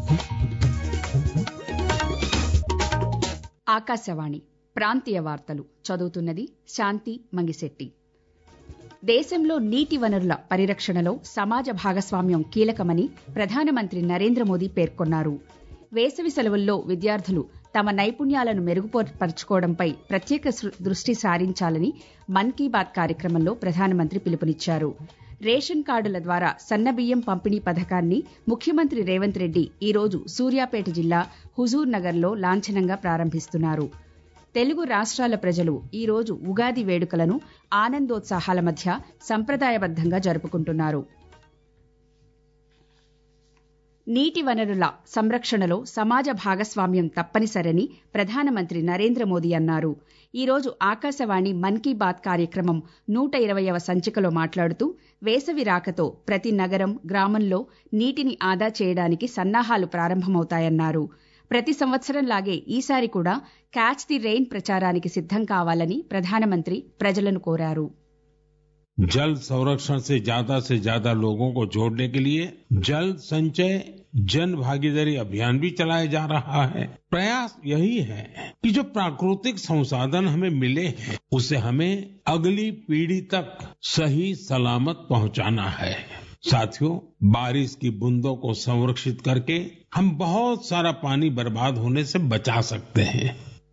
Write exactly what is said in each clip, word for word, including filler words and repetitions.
ఆకాశవాణి ప్రాంతీయ వార్తలు చదువుతున్నది శాంతి మంగిశెట్టి. దేశంలో నీటి వనరుల పరిరక్షణలో సమాజ భాగస్వామ్యం కీలకమని ప్రధానమంత్రి నరేంద్ర మోదీ పేర్కొన్నారు. వేసవి సెలవుల్లో విద్యార్థులు తమ నైపుణ్యాలను మెరుగుపరుచుకోవడంపై ప్రత్యేక దృష్టి సారించాలని మన్ కీ బాత్ కార్యక్రమంలో ప్రధానమంత్రి పిలుపునిచ్చారు. రేషన్ కార్డుల ద్వారా సన్నబియ్యం పంపిణీ పథకాన్ని ముఖ్యమంత్రి రేవంత్ రెడ్డి ఈరోజు సూర్యాపేట జిల్లా హుజూర్ నగర్లో లాంఛనంగా ప్రారంభిస్తున్నారు. తెలుగు రాష్ట్రాల ప్రజలు ఈరోజు ఉగాది వేడుకలను ఆనందోత్సాహాల మధ్య సంప్రదాయబద్దంగా జరుపుకుంటున్నారు. నీటి వనరుల సంరక్షణలో సమాజ భాగస్వామ్యం తప్పనిసరని ప్రధానమంత్రి నరేంద్ర మోదీ అన్నారు. ఈరోజు ఆకాశవాణి మన్ కీ బాత్ కార్యక్రమం నూట ఇరవైవ సంచికలో మాట్లాడుతూ వేసవి రాకతో ప్రతి నగరం, గ్రామంలో నీటిని ఆదా చేయడానికి సన్నాహాలు ప్రారంభమవుతాయన్నారు. ప్రతి సంవత్సరంలాగే ఈసారి కూడా క్యాచ్ ది రెయిన్ ప్రచారానికి సిద్దం కావాలని ప్రధానమంత్రి ప్రజలను కోరారు. जल संरक्षण से ज्यादा से ज्यादा लोगों को जोड़ने के लिए जल संचय जन भागीदारी अभियान भी चलाया जा रहा है. प्रयास यही है कि जो प्राकृतिक संसाधन हमें मिले हैं उसे हमें अगली पीढ़ी तक सही सलामत पहुंचाना है. साथियों, बारिश की बूंदों को संरक्षित करके हम बहुत सारा पानी बर्बाद होने से बचा सकते हैं.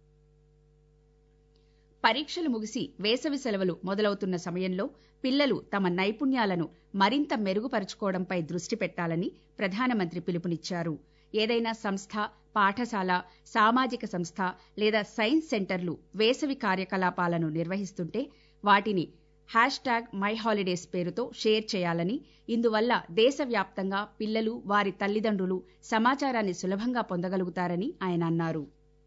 పరీక్షలు ముగిసి వేసవి సెలవులు మొదలవుతున్న సమయంలో పిల్లలు తమ నైపుణ్యాలను మరింత మెరుగుపరుచుకోవడంపై దృష్టి పెట్టాలని ప్రధానమంత్రి పిలుపునిచ్చారు. ఏదైనా సంస్థ, పాఠశాల, సామాజిక సంస్థ లేదా సైన్స్ సెంటర్లు వేసవి కార్యకలాపాలను నిర్వహిస్తుంటే వాటిని హ్యాష్ ట్యాగ్ మై హాలిడేస్ పేరుతో షేర్ చేయాలని, ఇందువల్ల దేశవ్యాప్తంగా పిల్లలు, వారి తల్లిదండ్రులు సమాచారాన్ని సులభంగా పొందగలుగుతారని ఆయన అన్నారు.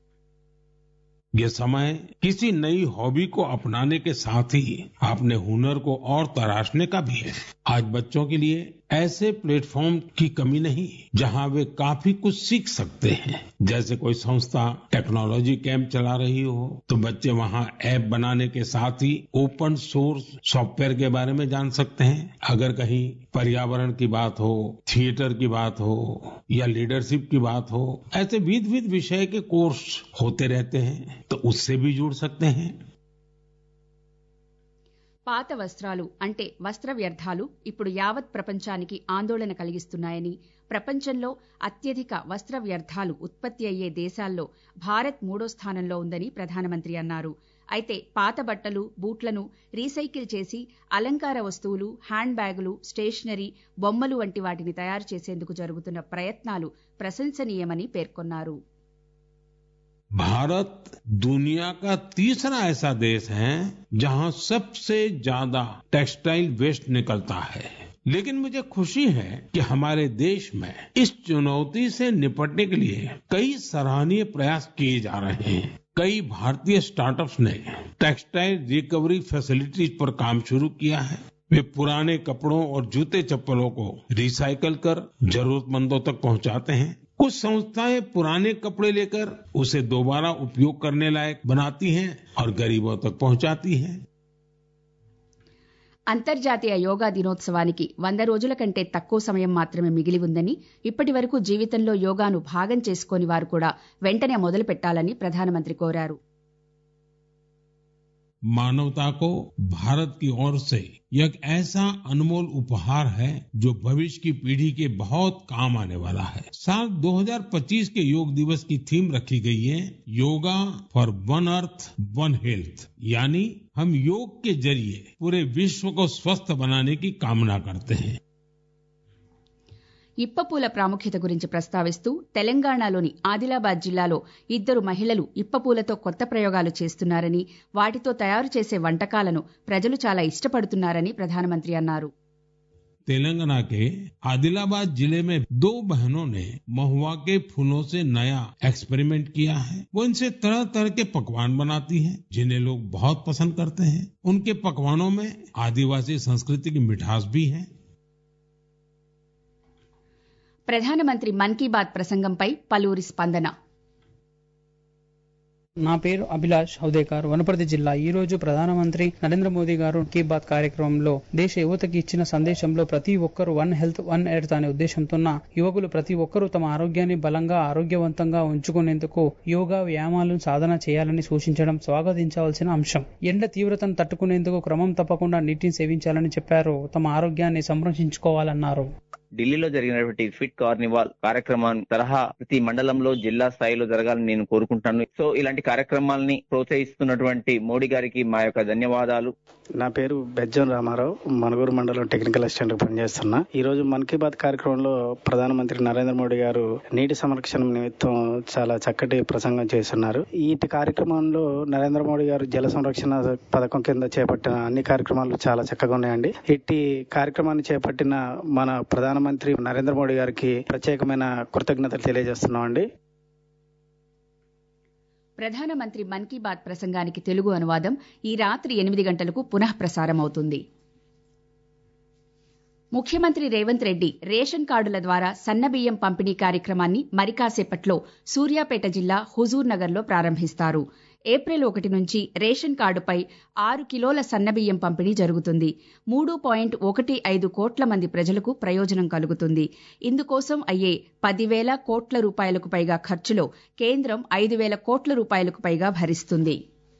ये समय किसी नई हॉबी को अपनाने के साथ ही अपने हुनर को और तराशने का भी है. आज बच्चों के लिए ऐसे प्लेटफॉर्म की कमी नहीं जहां वे काफी कुछ सीख सकते हैं. जैसे कोई संस्था टेक्नोलॉजी कैंप चला रही हो तो बच्चे वहां ऐप बनाने के साथ ही ओपन सोर्स सॉफ्टवेयर के बारे में जान सकते हैं. अगर कहीं पर्यावरण की बात हो, थिएटर की बात हो या लीडरशिप की बात हो, ऐसे विविध विविध विषय के कोर्स होते रहते हैं तो उससे भी जुड़ सकते हैं. పాత వస్త్రాలు అంటే వస్త్ర వ్యర్థాలు ఇప్పుడు యావత్ ప్రపంచానికి ఆందోళన కలిగిస్తున్నాయని, ప్రపంచంలో అత్యధిక వస్త్ర వ్యర్థాలు ఉత్పత్తి అయ్యే దేశాల్లో భారత్ మూడో స్థానంలో ఉందని ప్రధానమంత్రి అన్నారు. అయితే పాత బట్టలు, బూట్లను రీసైకిల్ చేసి అలంకార వస్తువులు, హ్యాండ్ బ్యాగులు, స్టేషనరీ, బొమ్మలు వంటి వాటిని తయారు చేసేందుకు జరుగుతున్న ప్రయత్నాలు ప్రశంసనీయమని పేర్కొన్నారు. भारत दुनिया का तीसरा ऐसा देश है जहां सबसे ज्यादा टेक्सटाइल वेस्ट निकलता है. लेकिन मुझे खुशी है कि हमारे देश में इस चुनौती से निपटने के लिए कई सराहनीय प्रयास किए जा रहे हैं. कई भारतीय स्टार्टअप्स ने टेक्सटाइल रिकवरी फैसिलिटीज पर काम शुरू किया है. वे पुराने कपड़ों और जूते चप्पलों को रिसाइकल कर जरूरतमंदों तक पहुंचाते हैं. कुछ संस्थाएं पुराने कपड़े लेकर उसे दोबारा उपयोग करने लायक बनाती हैं और गरीबों तक पहुंचाती हैं. అంతర్జాతీయ యోగా దినోత్సవానికి వంద రోజుల కంటే తక్కువ సమయం మాత్రమే మిగిలి ఉందని, ఇప్పటి వరకు జీవితంలో యోగాను భాగం చేసుకోని వారు కూడా వెంటనే మొదలు పెట్టాలని ప్రధానమంత్రి కోరారు. मानवता को भारत की ओर से एक ऐसा अनमोल उपहार है जो भविष्य की पीढ़ी के बहुत काम आने वाला है. साल दो हज़ार पच्चीस के योग दिवस की थीम रखी गई है yoga for one earth one health, यानी हम योग के जरिए पूरे विश्व को स्वस्थ बनाने की कामना करते हैं. ఇప్పపూల ప్రాముఖ్యత గురించి ప్రస్తావిస్తూ తెలంగాణలోని ఆదిలాబాద్ జిల్లాలో ఇద్దరు మహిళలు ఇప్పపూలతో కొత్త ప్రయోగాలు చేస్తున్నారని, వాటితో తయారు చేసే వంటకాలను ప్రజలు చాలా ఇష్టపడుతున్నారని ప్రధానమంత్రి అన్నారు. तेलंगाना के आदिलाबाद जिले में दो बहनों ने महुआ के फूलों से नया एक्सपेरिमेंट किया है. वो इनसे तरह तरह के पकवान बनाती हैं जिन्हें लोग बहुत पसंद करते हैं. उनके पकवानों में आदिवासी संस्कृति की मिठास भी है. ప్రధానమంత్రి మన్ కీ బాత్ ప్రసంగంపై పలువురి స్పందన. నా పేరు అభిలాష్ హౌదేకర్, వనపర్తి జిల్లా. ఈ రోజు ప్రధానమంత్రి నరేంద్ర మోదీ గారు కీ బాత్ కార్యక్రమంలో దేశ యువతకి ఇచ్చిన సందేశంలో ప్రతి ఒక్కరూ వన్ హెల్త్ వన్ ఎర్త్ అనే ఉద్దేశంతో యువకులు ప్రతి ఒక్కరూ తమ ఆరోగ్యాన్ని బలంగా ఆరోగ్యవంతంగా ఉంచుకునేందుకు యోగా వ్యాయామాలను సాధన చేయాలని సూచించడం స్వాగతించవలసిన అంశం. ఎండ తీవ్రతను తట్టుకునేందుకు క్రమం తప్పకుండా నీటిని సేవించాలని చెప్పారు. తమ ఆరోగ్యాన్ని సంరక్షించుకోవాలన్నారు. ఢిల్లీలో జరిగినటువంటి ఫిట్ కార్నివాల్ కార్యక్రమం తరహా ప్రతి మండలంలో జిల్లా స్థాయిలో జరగాలని నేను కోరుకుంటాను. సో ఇలాంటి కార్యక్రమాలని ప్రోత్సహిస్తున్నటువంటి మోడీ గారికి మా యొక్క ధన్యవాదాలు. నా పేరు బెజ్జం రామారావు, మనుగూరు మండలం టెక్నికల్ అసిస్టెంట్ పనిచేస్తున్నా. ఈ రోజు మన్ కీ బాత్ కార్యక్రమంలో ప్రధానమంత్రి నరేంద్ర మోడీ గారు నీటి సంరక్షణ నిమిత్తం చాలా చక్కటి ప్రసంగం చేస్తున్నారు. ఈ కార్యక్రమంలో నరేంద్ర మోడీ గారు జల సంరక్షణ పథకం కింద చేపట్టిన అన్ని కార్యక్రమాలు చాలా చక్కగా ఉన్నాయండి. ఇట్టి కార్యక్రమాన్ని చేపట్టిన మన ప్రధానమంత్రి నరేంద్ర మోడీ గారికి ప్రత్యేకమైన కృతజ్ఞతలు తెలియజేస్తున్నామండి. ప్రధానమంత్రి మన్ కీ బాత్ ప్రసంగానికి తెలుగు అనువాదం ఈ రాత్రి ఎనిమిది గంటలకు పునః ప్రసారమవుతుంది. ముఖ్యమంత్రి రేవంత్ రెడ్డి రేషన్ కార్డుల ద్వారా సన్నబియ్యం పంపిణీ కార్యక్రమాన్ని మరికాసేపట్లో సూర్యాపేట జిల్లా హుజూర్ నగర్లో ప్రారంభిస్తారు. ఏప్రిల్ ఒకటి నుంచి రేషన్ కార్డుపై ఆరు కిలోల సన్నబియ్యం పంపిణీ జరుగుతుంది. మూడు పాయింట్ ఒకటి ఐదు కోట్ల మంది ప్రజలకు ప్రయోజనం కలుగుతుంది. ఇందుకోసం అయ్యే పదివేల కోట్ల రూపాయలకు పైగా ఖర్చులో కేంద్రం ఐదు వేల కోట్ల రూపాయలకు పైగా భరిస్తుంది.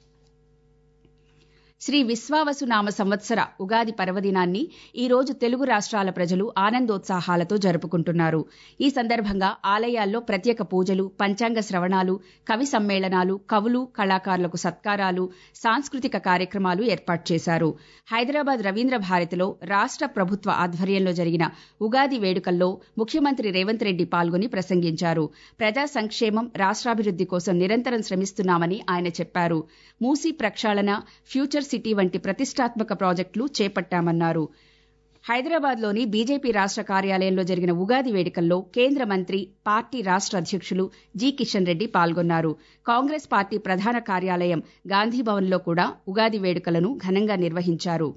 శ్రీ విశ్వావసునామ సంవత్సర ఉగాది పర్వదినాన్ని ఈ రోజు తెలుగు రాష్ట్రాల ప్రజలు ఆనందోత్సాహాలతో జరుపుకుంటున్నారు. ఈ సందర్భంగా ఆలయాల్లో ప్రత్యేక పూజలు, పంచాంగ శ్రవణాలు, కవి సమ్మేళనాలు, కవులు, కళాకారులకు సత్కారాలు, సాంస్కృతిక కార్యక్రమాలు ఏర్పాటు చేశారు. హైదరాబాద్ రవీంద్ర భారతిలో రాష్ట్ర ప్రభుత్వ ఆధ్వర్యంలో జరిగిన ఉగాది వేడుకల్లో ముఖ్యమంత్రి రేవంత్ రెడ్డి పాల్గొని ప్రసంగించారు. ప్రజా సంక్షేమం, రాష్ట్రాభివృద్ది కోసం నిరంతరం శ్రమిస్తున్నామని ఆయన చెప్పారు. మూసీ ప్రక్షాళన, ఫ్యూచర్ సిటీ వంటి ప్రతిష్టాత్మక ప్రాజెక్టులు చేపట్టామన్నారు. హైదరాబాద్లోని బీజేపీ రాష్ట్ర కార్యాలయంలో జరిగిన ఉగాది వేడుకల్లో కేంద్ర మంత్రి, పార్టీ రాష్ట్ర అధ్యక్షులు జి కిషన్ రెడ్డి పాల్గొన్నారు. కాంగ్రెస్ పార్టీ ప్రధాన కార్యాలయం గాంధీభవన్లో కూడా ఉగాది వేడుకలను ఘనంగా నిర్వహించారు.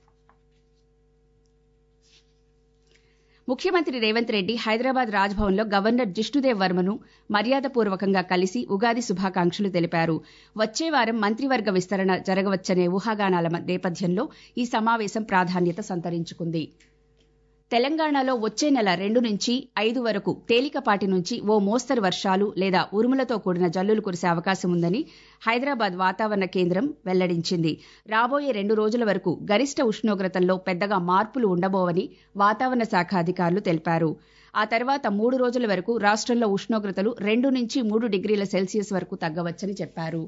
ముఖ్యమంత్రి రేవంత్ రెడ్డి హైదరాబాద్ రాజ్భవన్లో గవర్నర్ జిష్ణుదేవ్ వర్మను మర్యాదపూర్వకంగా కలిసి ఉగాది శుభాకాంక్షలు తెలిపారు. వచ్చే వారం మంత్రివర్గ విస్తరణ జరగవచ్చనే ఊహాగానాల నేపథ్యంలో ఈ సమావేశం ప్రాధాన్యత సంతరించుకుంది. తెలంగాణలో వచ్చే నెల రెండు నుంచి ఐదు వరకు తేలికపాటి నుంచి ఓ మోస్తరు వర్షాలు లేదా ఉరుములతో కూడిన జల్లులు కురిసే అవకాశం ఉందని హైదరాబాద్ వాతావరణ కేంద్రం వెల్లడించింది. రాబోయే రెండు రోజుల వరకు గరిష్ట ఉష్ణోగ్రతల్లో పెద్దగా మార్పులు ఉండబోవని వాతావరణ శాఖ అధికారులు తెలిపారు. ఆ తర్వాత మూడు రోజుల వరకు రాష్ట్రంలో ఉష్ణోగ్రతలు రెండు నుంచి మూడు డిగ్రీల సెల్సియస్ వరకు తగ్గవచ్చని చెప్పారు.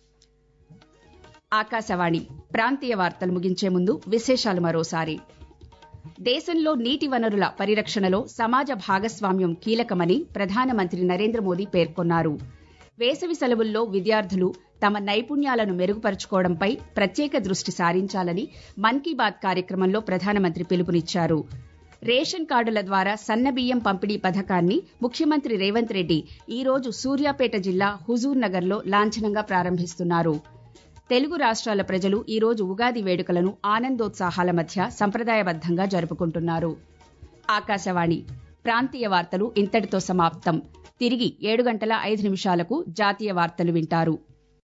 ఆకాశవాణి ప్రాంతీయ వార్తలు ముగించే ముందు విశేషాలు మరోసారి. దేశంలో నీటి వనరుల పరిరక్షణలో సమాజ భాగస్వామ్యం కీలకమని ప్రధానమంత్రి నరేంద్ర మోదీ పేర్కొన్నారు. వేసవి సెలవుల్లో విద్యార్థులు తమ నైపుణ్యాలను మెరుగుపరుచుకోవడంపై ప్రత్యేక దృష్టి సారించాలని మన్ కీ బాత్ కార్యక్రమంలో ప్రధానమంత్రి పిలుపునిచ్చారు. రేషన్ కార్డుల ద్వారా సన్నబియ్యం పంపిణీ పథకాన్ని ముఖ్యమంత్రి రేవంత్ రెడ్డి ఈ రోజు సూర్యాపేట జిల్లా హుజూర్ నగర్లో లాంఛనంగా ప్రారంభిస్తున్నారు. తెలుగు రాష్ట్రాల ప్రజలు ఈ రోజు ఉగాది వేడుకలను ఆనందోత్సాహాల మధ్య సంప్రదాయబద్దంగా జరుపుకుంటున్నారు. ఆకాశవాణి ప్రాంతీయ వార్తలు ఇంతటితో సమాప్తం. తిరిగి ఏడు గంటల ఐదు నిమిషాలకు జాతీయ వార్తలు వింటారు.